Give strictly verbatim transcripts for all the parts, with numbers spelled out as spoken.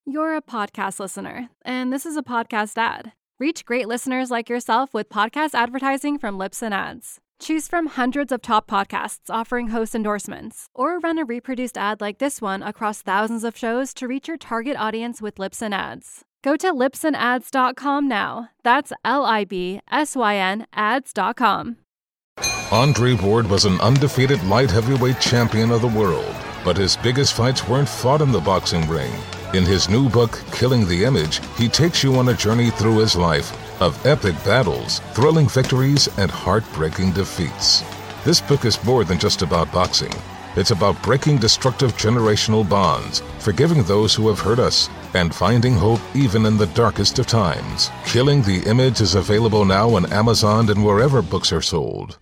You're a podcast listener, and this is a podcast ad. Reach great listeners like yourself with podcast advertising from Libsyn Ads. Choose from hundreds of top podcasts offering host endorsements, or run a reproduced ad like this one across thousands of shows to reach your target audience with Libsyn Ads. Go to libsyn ads dot com now. That's L I B S Y N ads dot com. Andre Ward was an undefeated light heavyweight champion of the world, but his biggest fights weren't fought in the boxing ring. In his new book, Killing the Image, he takes you on a journey through his life of epic battles, thrilling victories, and heartbreaking defeats. This book is more than just about boxing. It's about breaking destructive generational bonds, forgiving those who have hurt us, and finding hope even in the darkest of times. Killing the Image is available now on Amazon and wherever books are sold.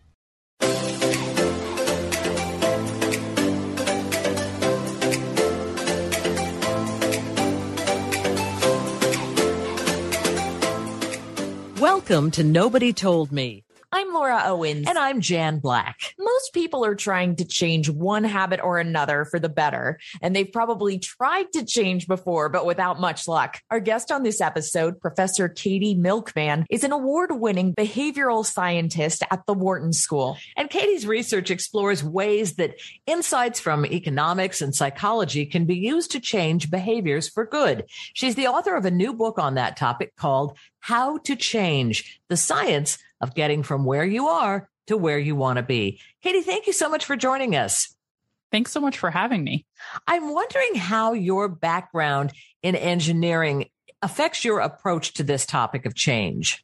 Welcome to Nobody Told Me. I'm Laura Owens. And I'm Jan Black. Most people are trying to change one habit or another for the better, and they've probably tried to change before, but without much luck. Our guest on this episode, Professor Katie Milkman, is an award-winning behavioral scientist at the Wharton School. And Katie's research explores ways that insights from economics and psychology can be used to change behaviors for good. She's the author of a new book on that topic called How to Change: The Science of Getting from Where You Are to Where You Want to Be. Katie, thank you so much for joining us. Thanks so much for having me. I'm wondering how your background in engineering affects your approach to this topic of change.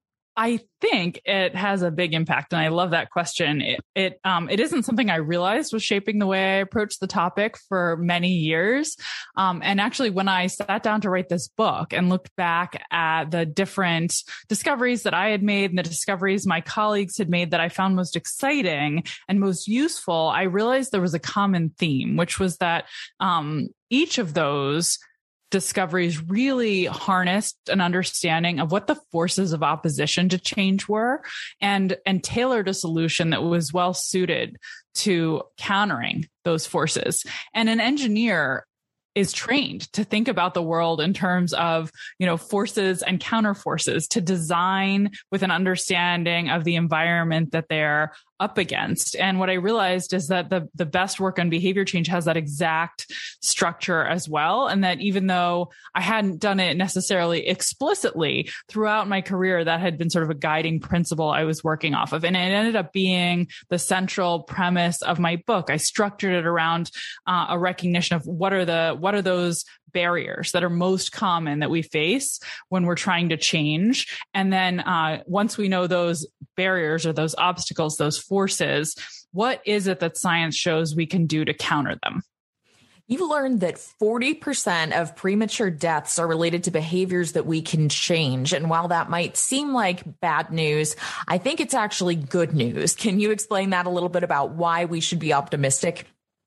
I think it has a big impact, and I love that question. It it um it isn't something I realized was shaping the way I approached the topic for many years. Um, and actually, when I sat down to write this book and looked back at the different discoveries that I had made and the discoveries my colleagues had made that I found most exciting and most useful, I realized there was a common theme, which was that um, each of those discoveries really harnessed an understanding of what the forces of opposition to change were and, and tailored a solution that was well suited to countering those forces. And an engineer is trained to think about the world in terms of, you know, forces and counter forces, to design with an understanding of the environment that they're up against. And what I realized is that the, the best work on behavior change has that exact structure as well. And that even though I hadn't done it necessarily explicitly throughout my career, that had been sort of a guiding principle I was working off of. And it ended up being the central premise of my book. I structured it around uh, a recognition of what are the, what are those barriers that are most common that we face when we're trying to change. And then uh, once we know those barriers or those obstacles, those forces, what is it that science shows we can do to counter them? You've learned that forty percent of premature deaths are related to behaviors that we can change. And while that might seem like bad news, I think it's actually good news. Can you explain that a little bit about why we should be optimistic?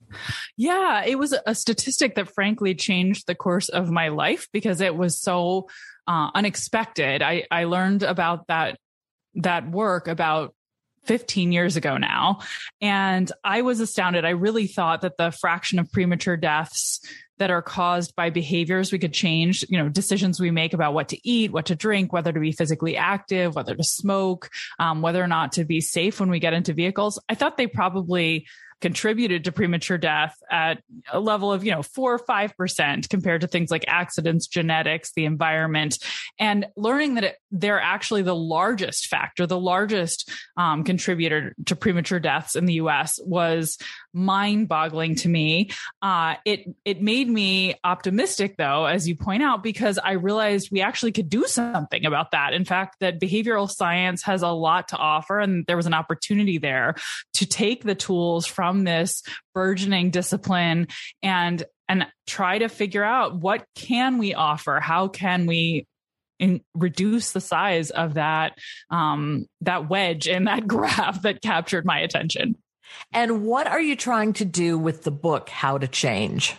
Yeah, it was a statistic that frankly changed the course of my life because it was so uh, unexpected. I, I learned about that, that work about fifteen years ago now. And I was astounded. I really thought that the fraction of premature deaths that are caused by behaviors we could change, you know, decisions we make about what to eat, what to drink, whether to be physically active, whether to smoke, um, whether or not to be safe when we get into vehicles. I thought they probably contributed to premature death at a level of, you know, four or five percent compared to things like accidents, genetics, the environment, and learning that it, they're actually the largest factor, the largest um, contributor to premature deaths in the U S was mind-boggling to me. Uh, it it made me optimistic, though, as you point out, because I realized we actually could do something about that. In fact, that behavioral science has a lot to offer, and there was an opportunity there to take the tools from this burgeoning discipline and and try to figure out what can we offer, how can we in, reduce the size of that um, that wedge in that graph that captured my attention. And what are you trying to do with the book, How to Change?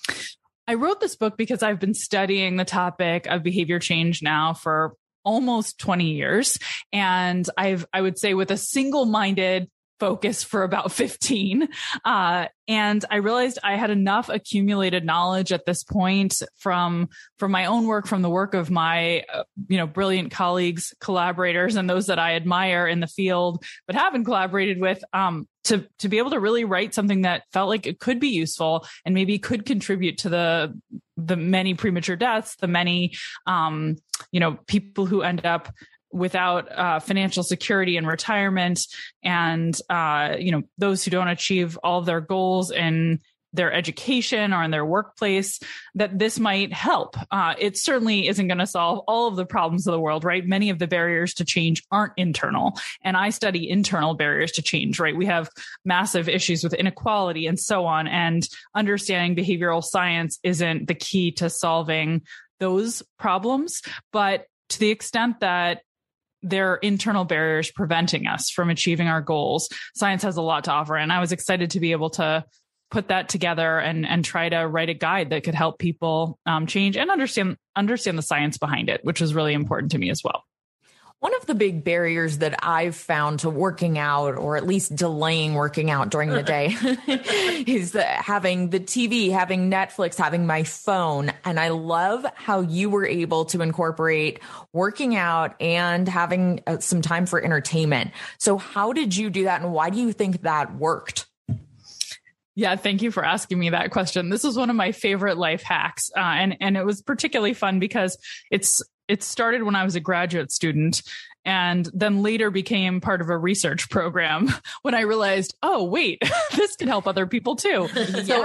I wrote this book because I've been studying the topic of behavior change now for almost twenty years. And I've, I would say with a single-minded focus for about fifteen. Uh, and I realized I had enough accumulated knowledge at this point from, from my own work, from the work of my, uh, you know, brilliant colleagues, collaborators, and those that I admire in the field, but haven't collaborated with, um, to, to be able to really write something that felt like it could be useful and maybe could contribute to the, the many premature deaths, the many, um, you know, people who end up without uh, financial security in retirement, and uh, you know, those who don't achieve all of their goals in their education or in their workplace, that this might help. Uh, it certainly isn't going to solve all of the problems of the world, right? Many of the barriers to change aren't internal, and I study internal barriers to change, right? We have massive issues with inequality and so on, and understanding behavioral science isn't the key to solving those problems, but to the extent that there are internal barriers preventing us from achieving our goals, science has a lot to offer. And I was excited to be able to put that together and, and try to write a guide that could help people um, change and understand, understand the science behind it, which was really important to me as well. One of the big barriers that I've found to working out, or at least delaying working out during the day, is the, having the T V, having Netflix, having my phone. And I love how you were able to incorporate working out and having uh, some time for entertainment. So how did you do that? And why do you think that worked? Yeah, thank you for asking me that question. This is one of my favorite life hacks. Uh, and, and it was particularly fun because it's It started when I was a graduate student, and then later became part of a research program when I realized, oh, wait, this can help other people too. So,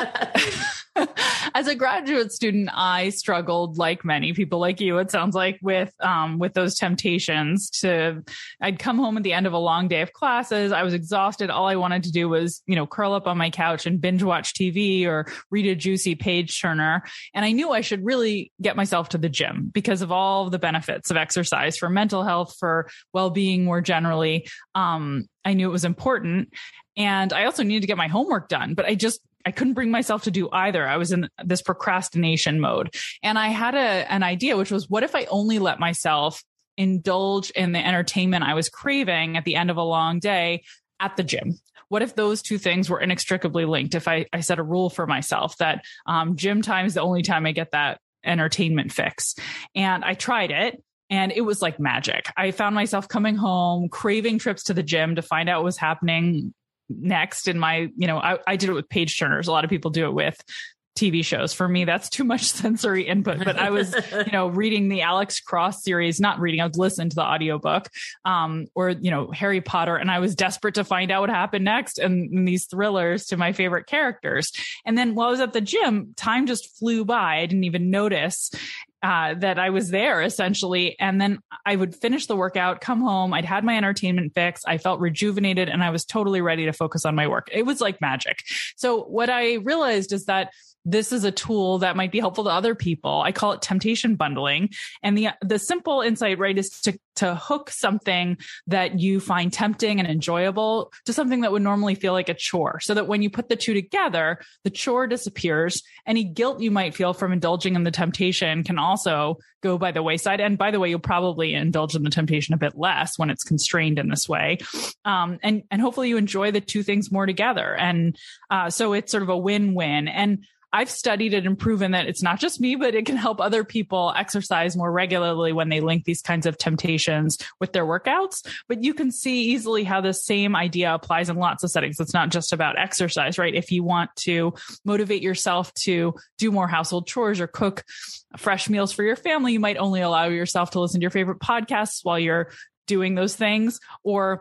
as a graduate student, I struggled, like many people like you, it sounds like, with um, with those temptations to, I'd come home at the end of a long day of classes. I was exhausted. All I wanted to do was, you know, curl up on my couch and binge watch T V or read a juicy page turner. And I knew I should really get myself to the gym because of all of the benefits of exercise for mental health, for well-being more generally. Um, I knew it was important. And I also needed to get my homework done, but I just, I couldn't bring myself to do either. I was in this procrastination mode. And I had a, an idea, which was, what if I only let myself indulge in the entertainment I was craving at the end of a long day at the gym? What if those two things were inextricably linked? If I, I set a rule for myself that um, gym time is the only time I get that entertainment fix. And I tried it. And it was like magic. I found myself coming home, craving trips to the gym to find out what was happening next in my, you know, I, I did it with page turners. A lot of people do it with T V shows. For me, that's too much sensory input, but I was, you know, reading the Alex Cross series, not reading, I would listen to the audiobook, um, or, you know, Harry Potter. And I was desperate to find out what happened next in, in these thrillers to my favorite characters. And then while I was at the gym, time just flew by. I didn't even notice Uh, that I was there essentially. And then I would finish the workout, come home. I'd had my entertainment fix. I felt rejuvenated and I was totally ready to focus on my work. It was like magic. So what I realized is that this is a tool that might be helpful to other people. I call it temptation bundling. And the, the simple insight, right, is to, to hook something that you find tempting and enjoyable to something that would normally feel like a chore. So that when you put the two together, the chore disappears. Any guilt you might feel from indulging in the temptation can also go by the wayside. And by the way, you'll probably indulge in the temptation a bit less when it's constrained in this way. Um, and, and hopefully you enjoy the two things more together. And uh, so it's sort of a win-win. And I've studied it and proven that it's not just me, but it can help other people exercise more regularly when they link these kinds of temptations with their workouts. But you can see easily how the same idea applies in lots of settings. It's not just about exercise, right? If you want to motivate yourself to do more household chores or cook fresh meals for your family, you might only allow yourself to listen to your favorite podcasts while you're doing those things. Or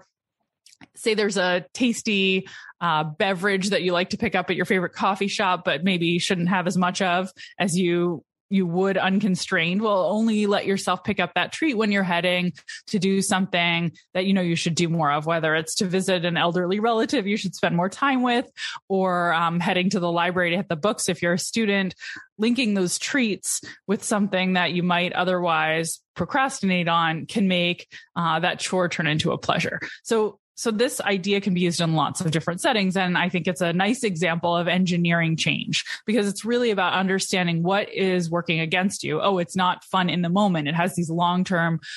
say there's a tasty uh, beverage that you like to pick up at your favorite coffee shop, but maybe you shouldn't have as much of as you you would unconstrained. Well, only let yourself pick up that treat when you're heading to do something that you know you should do more of, whether it's to visit an elderly relative you should spend more time with, or um, heading to the library to hit the books if you're a student. Linking those treats with something that you might otherwise procrastinate on can make uh, that chore turn into a pleasure. So So this idea can be used in lots of different settings. And I think it's a nice example of engineering change because it's really about understanding what is working against you. Oh, it's not fun in the moment. It has these long-term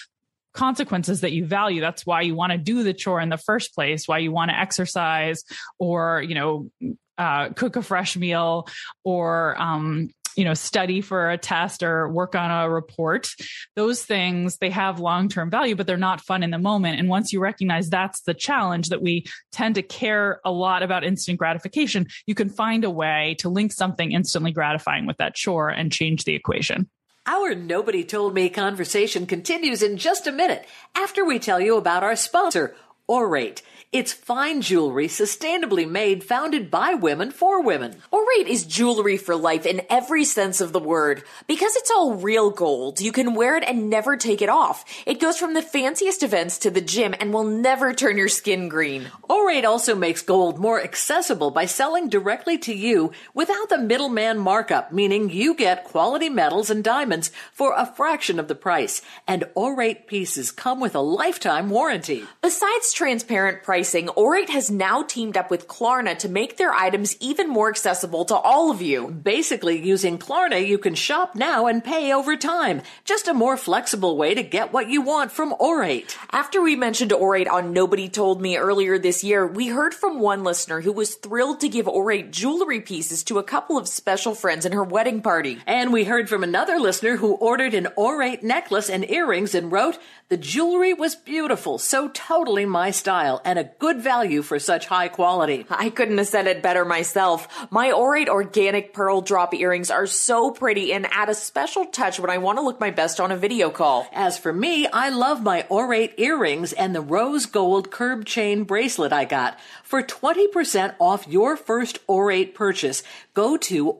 consequences that you value. That's why you want to do the chore in the first place, why you want to exercise or, you know, uh, cook a fresh meal or, um, you know, study for a test or work on a report. Those things, they have long-term value, but they're not fun in the moment. And once you recognize that's the challenge, that we tend to care a lot about instant gratification, you can find a way to link something instantly gratifying with that chore and change the equation. Our Nobody Told Me conversation continues in just a minute after we tell you about our sponsor, Aurate. It's fine jewelry sustainably made, founded by women for women. Aurate is jewelry for life in every sense of the word. Because it's all real gold, you can wear it and never take it off. It goes from the fanciest events to the gym and will never turn your skin green. Aurate also makes gold more accessible by selling directly to you without the middleman markup, meaning you get quality metals and diamonds for a fraction of the price. And Aurate pieces come with a lifetime warranty. Besides transparent pricing, Aurate has now teamed up with Klarna to make their items even more accessible to all of you. Basically, using Klarna, you can shop now and pay over time. Just a more flexible way to get what you want from Aurate. After we mentioned Aurate on Nobody Told Me earlier this year, we heard from one listener who was thrilled to give Aurate jewelry pieces to a couple of special friends in her wedding party. And we heard from another listener who ordered an Aurate necklace and earrings and wrote, "The jewelry was beautiful, so totally my style, and a good value for such high quality." I couldn't have said it better myself. My Aurate organic pearl drop earrings are so pretty and add a special touch when I want to look my best on a video call. As for me, I love my Aurate earrings and the rose gold curb chain bracelet I got. For twenty percent off your first Aurate purchase, go to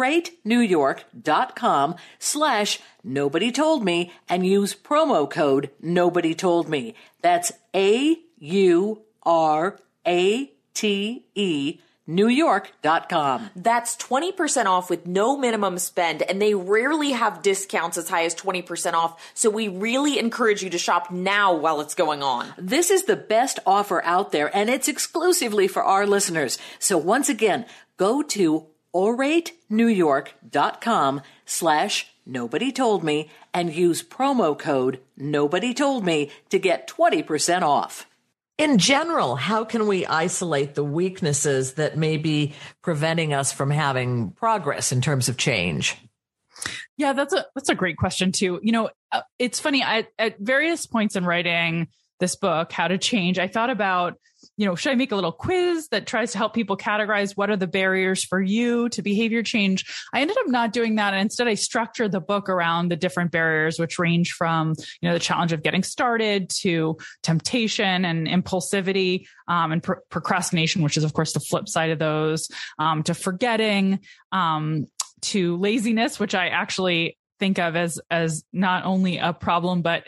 auratenewyork.com slash Nobody Told Me and use promo code Nobody Told Me. That's A U R A T E New York dot com. That's twenty percent off with no minimum spend, and they rarely have discounts as high as twenty percent off, so we really encourage you to shop now while it's going on. This is the best offer out there, and it's exclusively for our listeners. So once again, go to auratenewyork.com slash Nobody Told Me and use promo code Nobody Told Me to get twenty percent off. In general, how can we isolate the weaknesses that may be preventing us from having progress in terms of change? Yeah, that's a that's a great question too. You know, uh, it's funny. I, at various points in writing this book, How to Change, I thought about, you know, should I make a little quiz that tries to help people categorize what are the barriers for you to behavior change? I ended up not doing that. And instead, I structured the book around the different barriers, which range from, you know, the challenge of getting started to temptation and impulsivity, um, and pr- procrastination, which is, of course, the flip side of those, um, to forgetting, um, to laziness, which I actually think of as, as not only a problem, but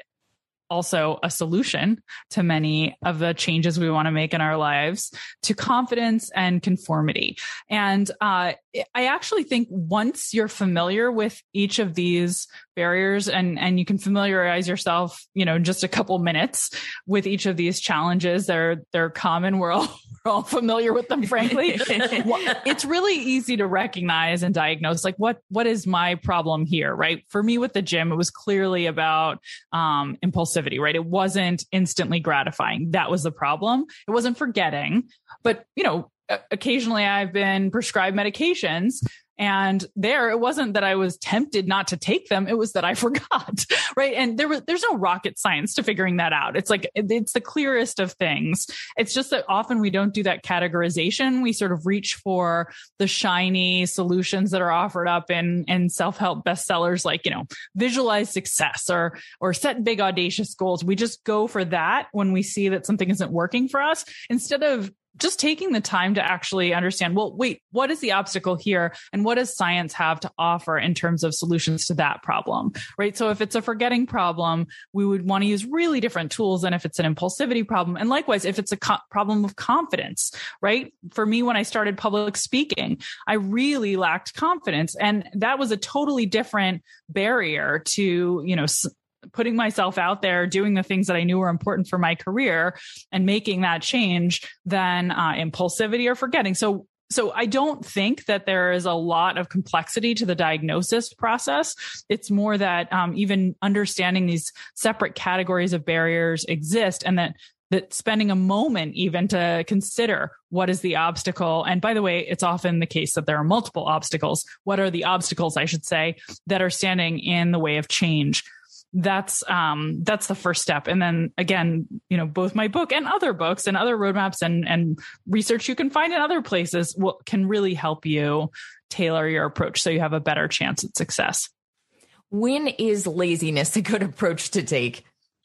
also a solution to many of the changes we want to make in our lives, to confidence and conformity. And uh, I actually think once you're familiar with each of these barriers and, and you can familiarize yourself, you know, in just a couple minutes with each of these challenges, they're, they're common. We're all, we're all familiar with them, frankly. It's really easy to recognize and diagnose, like, what, what is my problem here, right? For me with the gym, it was clearly about um, impulsivity, right? It wasn't instantly gratifying. That was the problem. It wasn't forgetting, but, you know, occasionally I've been prescribed medications, and there it wasn't that I was tempted not to take them. It was that I forgot, right? And there was, there's no rocket science to figuring that out. It's like, it's the clearest of things. It's just that often we don't do that categorization. We sort of reach for the shiny solutions that are offered up in, in self-help bestsellers, like, you know, visualize success or, or set big audacious goals. We just go for that when we see that something isn't working for us, instead of just taking the time to actually understand, well, wait, what is the obstacle here? And what does science have to offer in terms of solutions to that problem, right? So if it's a forgetting problem, we would want to use really different tools than if it's an impulsivity problem. And likewise, if it's a co- problem of confidence, right? For me, when I started public speaking, I really lacked confidence. And that was a totally different barrier to, you know, s- putting myself out there, doing the things that I knew were important for my career and making that change than uh, impulsivity or forgetting. So So I don't think that there is a lot of complexity to the diagnosis process. It's more that um, even understanding these separate categories of barriers exist, and that that spending a moment even to consider what is the obstacle. And by the way, it's often the case that there are multiple obstacles. What are the obstacles, I should say, that are standing in the way of change? That's um, that's the first step. And then again, you know, both my book and other books and other roadmaps and, and research you can find in other places will, can really help you tailor your approach so you have a better chance at success. When is laziness a good approach to take?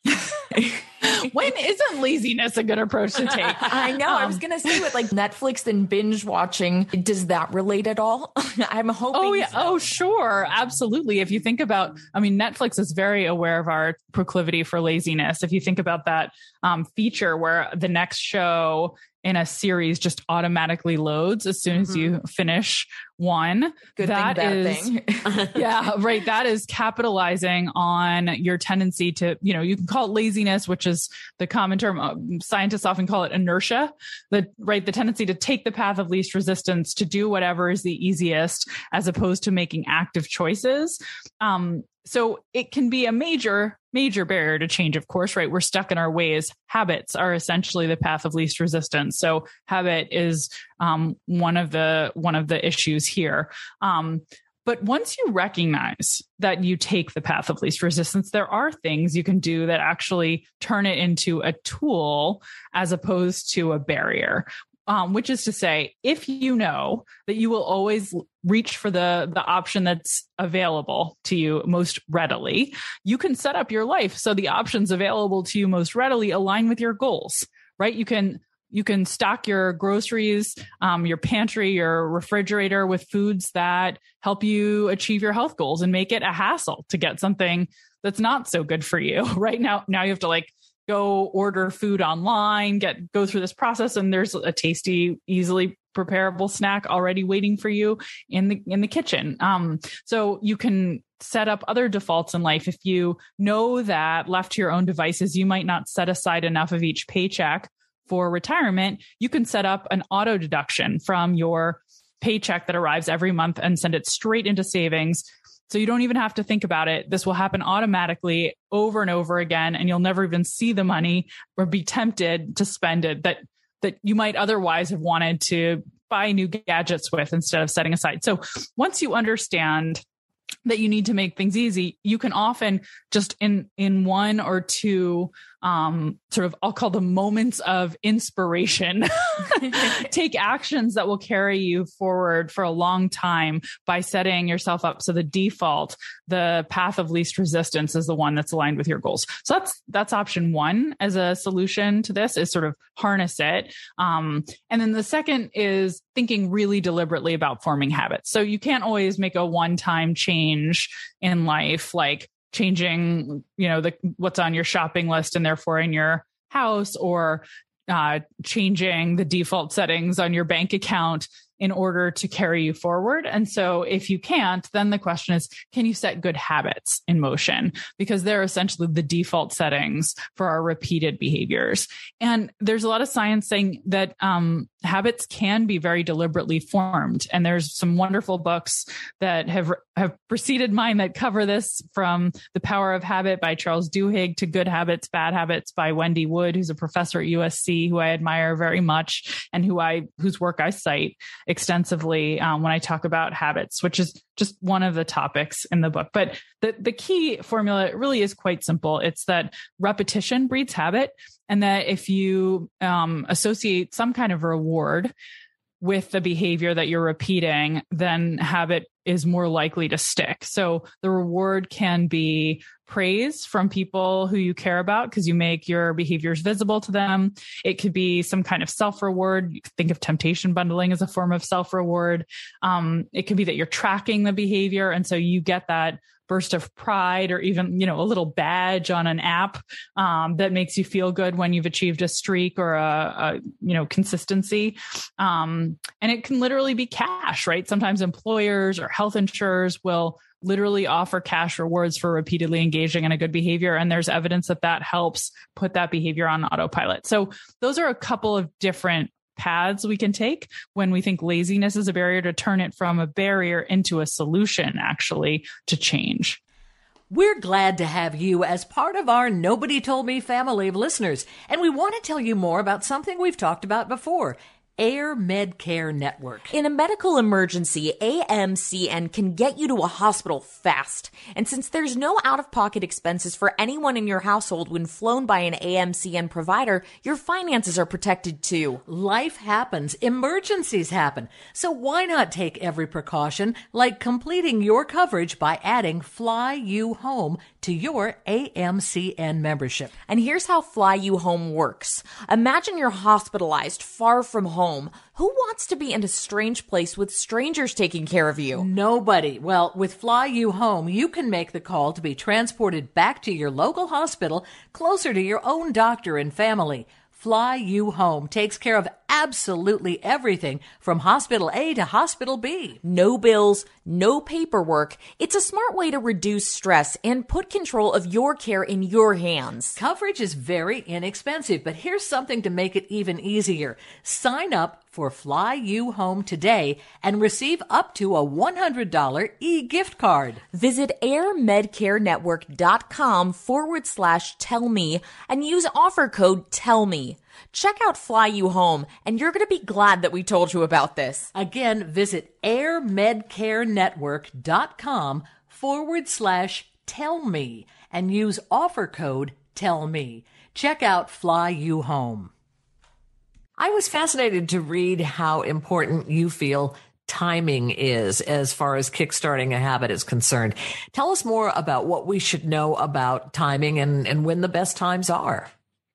When isn't laziness a good approach to take? I know. Um, I was going to say with like Netflix and binge watching, does that relate at all? I'm hoping. Oh, yeah. So. Oh, sure. Absolutely. If you think about, I mean, Netflix is very aware of our proclivity for laziness. If you think about that um, feature where the next show in a series just automatically loads as soon as you finish one. Good that thing, bad is, thing. yeah, right. That is capitalizing on your tendency to, you know, you can call it laziness, which is the common term. Scientists often call it inertia, the right, the tendency to take the path of least resistance, to do whatever is the easiest, as opposed to making active choices. Um, So it can be a major, major barrier to change, of course, right? We're stuck in our ways. Habits are essentially the path of least resistance. So habit is um, one of the one of the issues here. Um, but once you recognize that you take the path of least resistance, there are things you can do that actually turn it into a tool as opposed to a barrier. Um, which is to say, if you know that you will always reach for the, the option that's available to you most readily, you can set up your life so the options available to you most readily align with your goals, right? You can you can stock your groceries, um, your pantry, your refrigerator with foods that help you achieve your health goals and make it a hassle to get something that's not so good for you. Right now, now you have to like go order food online, get go through this process, and there's a tasty, easily preparable snack already waiting for you in the in the kitchen. Um, so you can set up other defaults in life. If you know that left to your own devices, you might not set aside enough of each paycheck for retirement, you can set up an auto deduction from your paycheck that arrives every month and send it straight into savings. So you don't even have to think about it. This will happen automatically over and over again, and you'll never even see the money or be tempted to spend it that that you might otherwise have wanted to buy new gadgets with instead of setting aside. So once you understand that you need to make things easy, you can often just in in one or two um, sort of, I'll call them moments of inspiration, take actions that will carry you forward for a long time by setting yourself up. So the default, the path of least resistance, is the one that's aligned with your goals. So that's, that's option one as a solution to this, is sort of harness it. Um, and then the second is thinking really deliberately about forming habits. So you can't always make a one-time change in life, like changing, you know, the, what's on your shopping list and therefore in your house, or uh, changing the default settings on your bank account in order to carry you forward. And so if you can't, then the question is, can you set good habits in motion? Because they're essentially the default settings for our repeated behaviors. And there's a lot of science saying that um, habits can be very deliberately formed. And there's some wonderful books that have, have preceded mine that cover this, from The Power of Habit by Charles Duhigg to Good Habits, Bad Habits by Wendy Wood, who's a professor at U S C, who I admire very much and who I, whose work I cite extensively um, when I talk about habits, which is just one of the topics in the book. But the, the key formula really is quite simple. It's that repetition breeds habit, and that if you um, associate some kind of reward with the behavior that you're repeating, then habit is more likely to stick. So the reward can be praise from people who you care about because you make your behaviors visible to them. It could be some kind of self-reward. You could think of temptation bundling as a form of self-reward. Um, it could be that you're tracking the behavior, and so you get that burst of pride, or even, you know, a little badge on an app um, that makes you feel good when you've achieved a streak or a, a you know, consistency. Um, and it can literally be cash, right? Sometimes employers or health insurers will literally offer cash rewards for repeatedly engaging in a good behavior. And there's evidence that that helps put that behavior on autopilot. So those are a couple of different paths we can take when we think laziness is a barrier, to turn it from a barrier into a solution, actually, to change. We're glad to have you as part of our Nobody Told Me family of listeners, and we want to tell you more about something we've talked about before. Air Medcare Network. In a medical emergency, A M C N can get you to a hospital fast. And since there's no out-of-pocket expenses for anyone in your household when flown by an A M C N provider, your finances are protected too. Life happens. Emergencies happen. So why not take every precaution, like completing your coverage by adding Fly You Home to your A M C N membership? And here's how Fly You Home works. Imagine you're hospitalized far from home. Who wants to be in a strange place with strangers taking care of you? Nobody. Well, with Fly You Home, you can make the call to be transported back to your local hospital, closer to your own doctor and family. Fly You Home takes care of absolutely everything from hospital A to hospital B. No bills, no paperwork. It's a smart way to reduce stress and put control of your care in your hands. Coverage is very inexpensive, but here's something to make it even easier. Sign up for Fly You Home today and receive up to a one hundred dollars e-gift card. Visit airmedcarenetwork.com forward slash tell me and use offer code tell me. Check out Fly You Home, and you're going to be glad that we told you about this. Again, visit airmedcarenetwork.com forward slash tell me and use offer code tell me. Check out Fly You Home. I was fascinated to read how important you feel timing is as far as kickstarting a habit is concerned. Tell us more about what we should know about timing and, and when the best times are.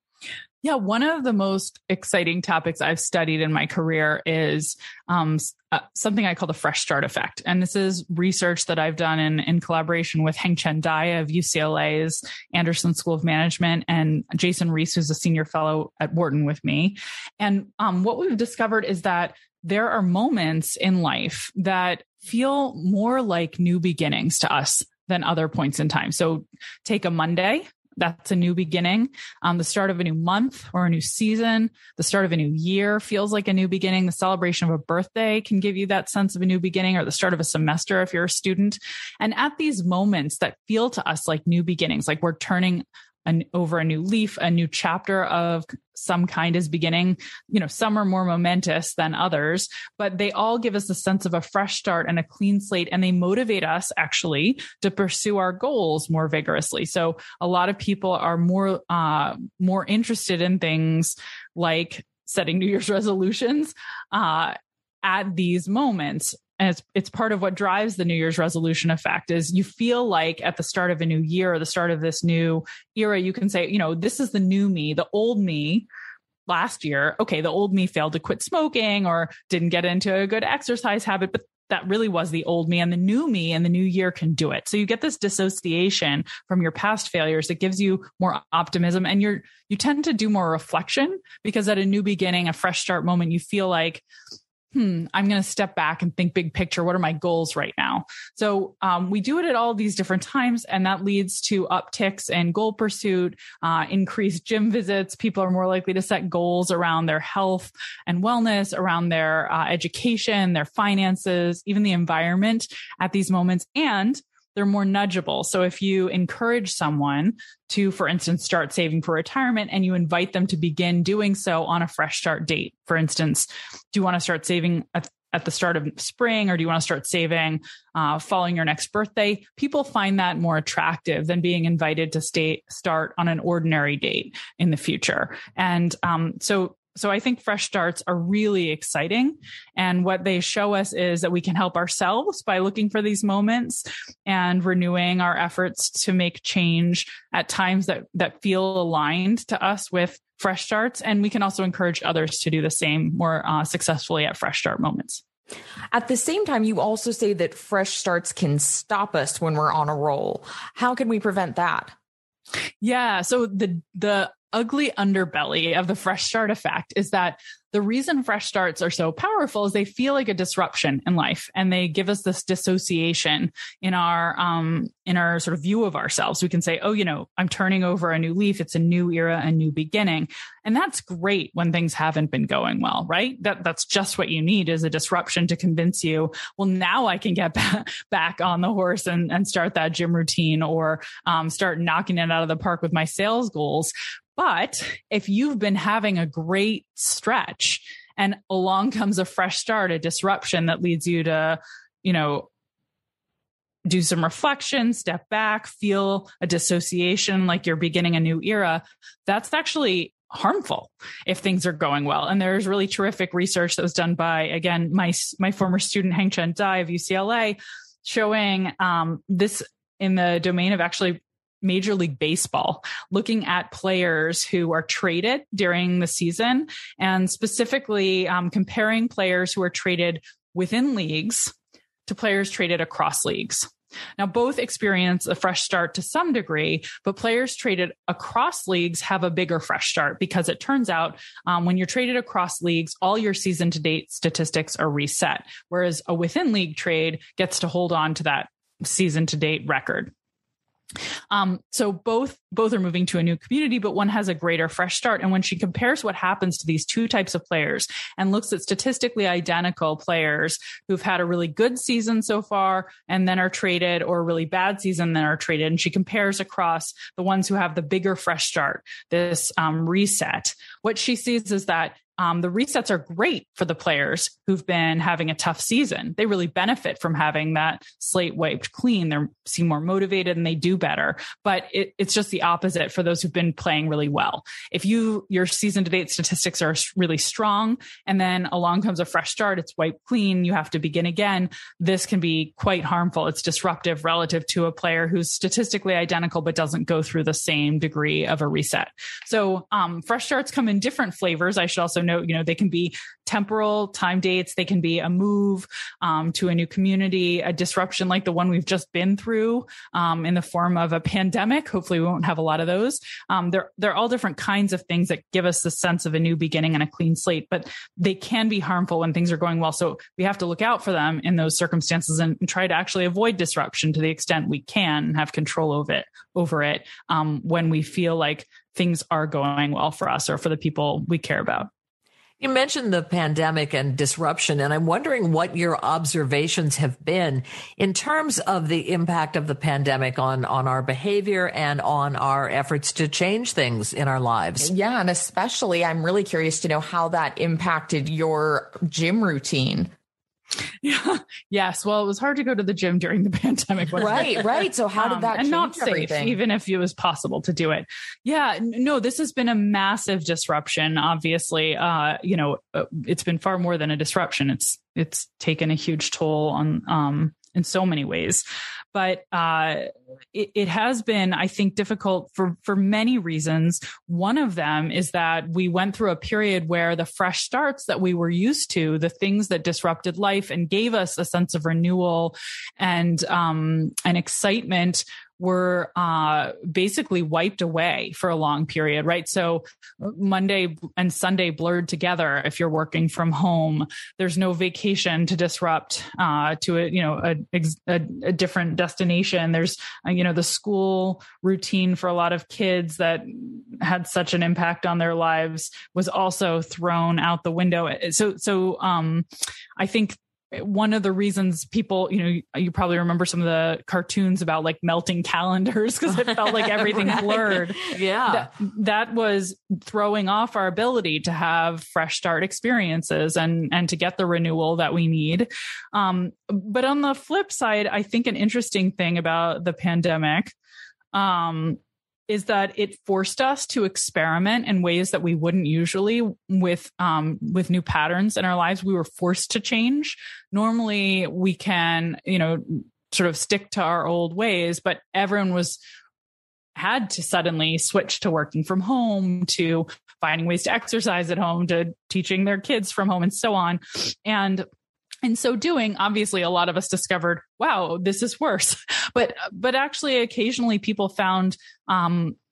Yeah, one of the most exciting topics I've studied in my career is um, uh, something I call the fresh start effect. And this is research that I've done in, in collaboration with Heng-Chen Dai of U C L A's Anderson School of Management and Jason Reese, who's a senior fellow at Wharton with me. And um, what we've discovered is that there are moments in life that feel more like new beginnings to us than other points in time. So take a Monday. That's a new beginning. Um, the start of a new month or a new season, the start of a new year feels like a new beginning. The celebration of a birthday can give you that sense of a new beginning, or the start of a semester if you're a student. And at these moments that feel to us like new beginnings, like we're turning an, over a new leaf, a new chapter of some kind is beginning. You know, some are more momentous than others, but they all give us a sense of a fresh start and a clean slate, and they motivate us actually to pursue our goals more vigorously. So a lot of people are more, uh, more interested in things like setting New Year's resolutions, uh, at these moments. And it's, it's part of what drives the New Year's resolution effect is you feel like at the start of a new year or the start of this new era, you can say, you know, this is the new me. The old me last year, okay, the old me failed to quit smoking or didn't get into a good exercise habit, but that really was the old me, and the new me and the new year can do it. So you get this dissociation from your past failures that gives you more optimism, and you're, you tend to do more reflection because at a new beginning, a fresh start moment, you feel like, hmm, I'm going to step back and think big picture. What are my goals right now? So um, we do it at all these different times, and that leads to upticks in goal pursuit, uh, increased gym visits. People are more likely to set goals around their health and wellness, around their uh, education, their finances, even the environment at these moments. And they're more nudgeable. So if you encourage someone to, for instance, start saving for retirement, and you invite them to begin doing so on a fresh start date, for instance, do you want to start saving at, at the start of spring, or do you want to start saving uh, following your next birthday? People find that more attractive than being invited to stay, start on an ordinary date in the future. And um, so So I think fresh starts are really exciting. And what they show us is that we can help ourselves by looking for these moments and renewing our efforts to make change at times that, that feel aligned to us with fresh starts. And we can also encourage others to do the same more uh, successfully at fresh start moments. At the same time, you also say that fresh starts can stop us when we're on a roll. How can we prevent that? Yeah. So the, the ugly underbelly of the fresh start effect is that the reason fresh starts are so powerful is they feel like a disruption in life, and they give us this dissociation in our, um, in our sort of view of ourselves. We can say, oh, you know, I'm turning over a new leaf. It's a new era, a new beginning. And that's great when things haven't been going well, right? That that's just what you need, is a disruption to convince you, well, now I can get back, back on the horse and, and start that gym routine, or um, start knocking it out of the park with my sales goals. But if you've been having a great stretch and along comes a fresh start, a disruption that leads you to, you know, do some reflection, step back, feel a dissociation, like you're beginning a new era, that's actually harmful if things are going well. And there's really terrific research that was done by, again, my, my former student, Heng-Chen Dai of U C L A, showing um, this in the domain of actually Major League Baseball, looking at players who are traded during the season, and specifically um, comparing players who are traded within leagues to players traded across leagues. Now, both experience a fresh start to some degree, but players traded across leagues have a bigger fresh start, because it turns out um, when you're traded across leagues, all your season to date statistics are reset, whereas a within league trade gets to hold on to that season to date record. Um, so both, both are moving to a new community, but one has a greater fresh start. And when she compares what happens to these two types of players and looks at statistically identical players who've had a really good season so far and then are traded, or a really bad season, then are traded, and she compares across the ones who have the bigger fresh start, this um, reset, what she sees is that Um, the resets are great for the players who've been having a tough season. They really benefit from having that slate wiped clean. They seem more motivated and they do better. But it, it's just the opposite for those who've been playing really well. If you your season to date statistics are really strong, and then along comes a fresh start, it's wiped clean, you have to begin again, this can be quite harmful. It's disruptive relative to a player who's statistically identical but doesn't go through the same degree of a reset. So um, fresh starts come in different flavors. I should also note, you know, they can be temporal time dates. They can be a move um, to a new community, a disruption like the one we've just been through um, in the form of a pandemic. Hopefully we won't have a lot of those. Um, they're, they're all different kinds of things that give us the sense of a new beginning and a clean slate, but they can be harmful when things are going well. So we have to look out for them in those circumstances and, and try to actually avoid disruption to the extent we can and have control over it, over it um, when we feel like things are going well for us or for the people we care about. You mentioned the pandemic and disruption, and I'm wondering what your observations have been in terms of the impact of the pandemic on, on our behavior and on our efforts to change things in our lives. Yeah, and especially I'm really curious to know how that impacted your gym routine. Yeah. Yes. Well, it was hard to go to the gym during the pandemic. Right. Right. So how did that um, and not safe, everything? Even if it was possible to do it. Yeah. No, this has been a massive disruption. Obviously, uh, you know, it's been far more than a disruption. It's it's taken a huge toll on um, in so many ways. But uh, it, it has been, I think, difficult for, for many reasons. One of them is that we went through a period where the fresh starts that we were used to, the things that disrupted life and gave us a sense of renewal and um, and excitement, were uh, basically wiped away for a long period, right? So Monday and Sunday blurred together. If you're working from home, there's no vacation to disrupt uh, to a, you know, a, a, a different destination. There's, uh, you know, the school routine for a lot of kids that had such an impact on their lives was also thrown out the window. So, so um, I think one of the reasons people, you know, you probably remember some of the cartoons about like melting calendars because it felt like everything right. blurred. Yeah. That, that was throwing off our ability to have fresh start experiences and, and to get the renewal that we need. Um, but on the flip side, I think an interesting thing about the pandemic, um, is that it forced us to experiment in ways that we wouldn't usually with, um, with new patterns in our lives. We were forced to change. Normally we can, you know, sort of stick to our old ways, but everyone was, had to suddenly switch to working from home, to finding ways to exercise at home, to teaching their kids from home and so on. And in so doing, obviously, a lot of us discovered, wow, this is worse. But but actually, occasionally people found um,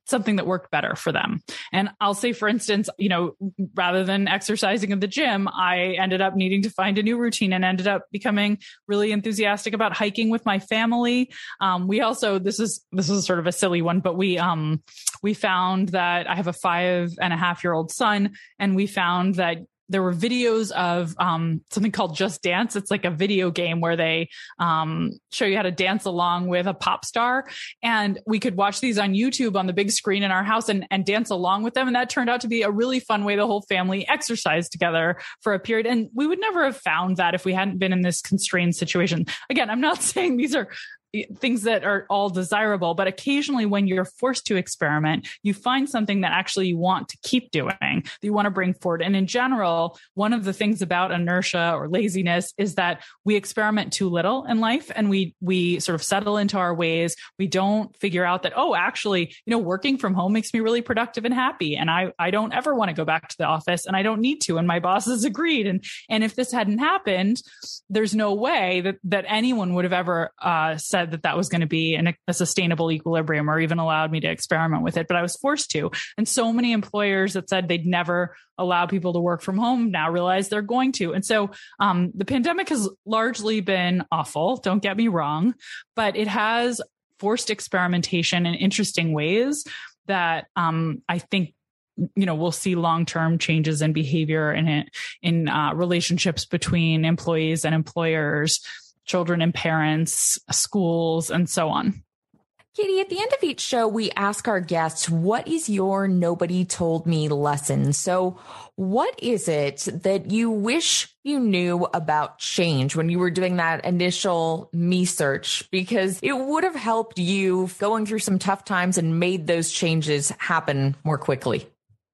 something that worked better for them. And I'll say, for instance, you know, rather than exercising in the gym, I ended up needing to find a new routine and ended up becoming really enthusiastic about hiking with my family. Um, we also, this is, this is sort of a silly one, but we, um, we found that I have a five and a half year old son, and we found that there were videos of um, something called Just Dance. It's like a video game where they um, show you how to dance along with a pop star. And we could watch these on YouTube on the big screen in our house and, and dance along with them. And that turned out to be a really fun way the whole family exercised together for a period. And we would never have found that if we hadn't been in this constrained situation. Again, I'm not saying these are things that are all desirable, but occasionally when you're forced to experiment, you find something that actually you want to keep doing, that you want to bring forward. And in general, one of the things about inertia or laziness is that we experiment too little in life, and we, we sort of settle into our ways. We don't figure out that, oh, actually, you know, working from home makes me really productive and happy. And I, I don't ever want to go back to the office, and I don't need to. And my bosses agreed. And, and if this hadn't happened, there's no way that, that anyone would have ever uh, said that that was going to be an, a sustainable equilibrium, or even allowed me to experiment with it. But I was forced to. And so many employers that said they'd never allow people to work from home now realize they're going to. And so um, the pandemic has largely been awful. Don't get me wrong, but it has forced experimentation in interesting ways that um, I think you know, we'll see long-term changes in behavior and in uh, relationships between employees and employers, children and parents, schools, and so on. Katie, at the end of each show, we ask our guests, what is your nobody told me lesson? So what is it that you wish you knew about change when you were doing that initial me search? Because it would have helped you going through some tough times and made those changes happen more quickly.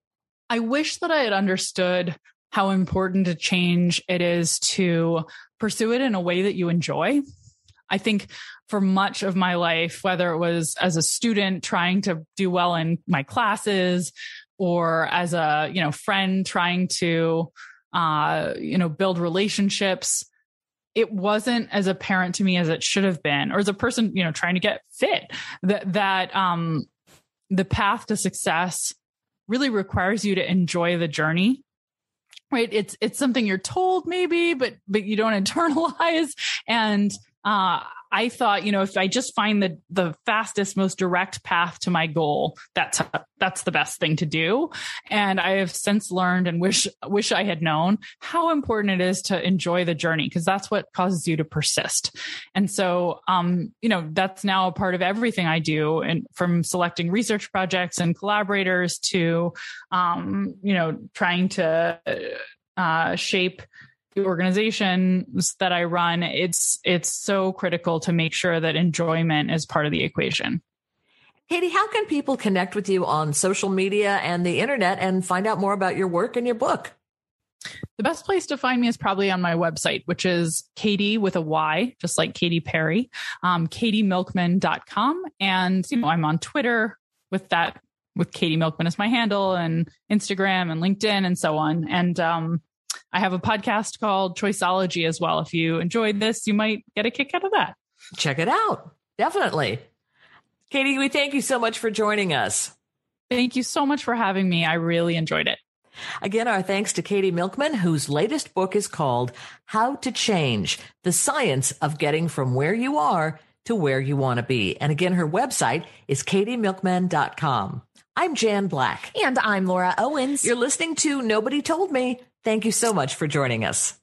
I wish that I had understood how important a change it is to pursue it in a way that you enjoy. I think for much of my life, whether it was as a student trying to do well in my classes, or as a, you know, friend trying to, uh, you know, build relationships, it wasn't as apparent to me as it should have been, or as a person, you know, trying to get fit, that, that, um, the path to success really requires you to enjoy the journey, right? It's, it's something you're told maybe, but, but you don't internalize. And, uh, I thought, you know, if I just find the, the fastest, most direct path to my goal, that's, that's the best thing to do. And I have since learned, and wish, wish I had known, how important it is to enjoy the journey, because that's what causes you to persist. And so, um, you know, that's now a part of everything I do, and from selecting research projects and collaborators to, um, you know, trying to, uh, shape the organizations that I run. It's, it's so critical to make sure that enjoyment is part of the equation. Katie, how can people connect with you on social media and the internet and find out more about your work and your book? The best place to find me is probably on my website, which is Katie with a Y, just like Katy Perry, um, katie milkman dot com. And, you know, I'm on Twitter with that, with Katie Milkman as my handle, and Instagram and LinkedIn and so on. And, um, I have a podcast called Choiceology as well. If you enjoyed this, you might get a kick out of that. Check it out. Definitely. Katie, we thank you so much for joining us. Thank you so much for having me. I really enjoyed it. Again, our thanks to Katie Milkman, whose latest book is called How to Change: The Science of Getting from Where You Are to Where You Want to Be. And again, her website is katie milkman dot com. I'm Jan Black. And I'm Laura Owens. You're listening to Nobody Told Me. Thank you so much for joining us.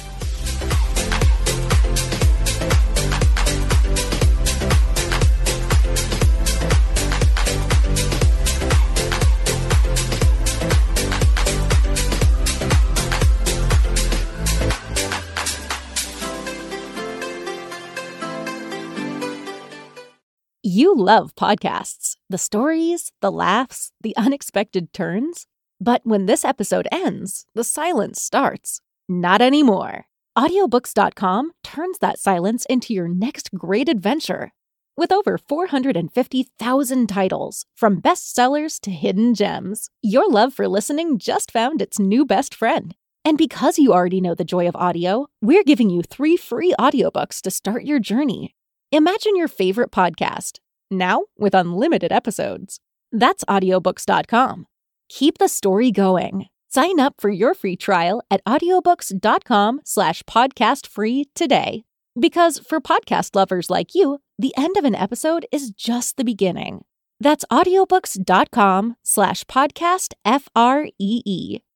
You love podcasts, the stories, the laughs, the unexpected turns. But when this episode ends, the silence starts. Not anymore. audiobooks dot com turns that silence into your next great adventure. With over four hundred fifty thousand titles, from bestsellers to hidden gems, your love for listening just found its new best friend. And because you already know the joy of audio, we're giving you three free audiobooks to start your journey. Imagine your favorite podcast, now with unlimited episodes. That's audiobooks dot com. Keep the story going. Sign up for your free trial at audiobooks.com slash podcast free today. Because for podcast lovers like you, the end of an episode is just the beginning. That's audiobooks.com slash podcast F R E E.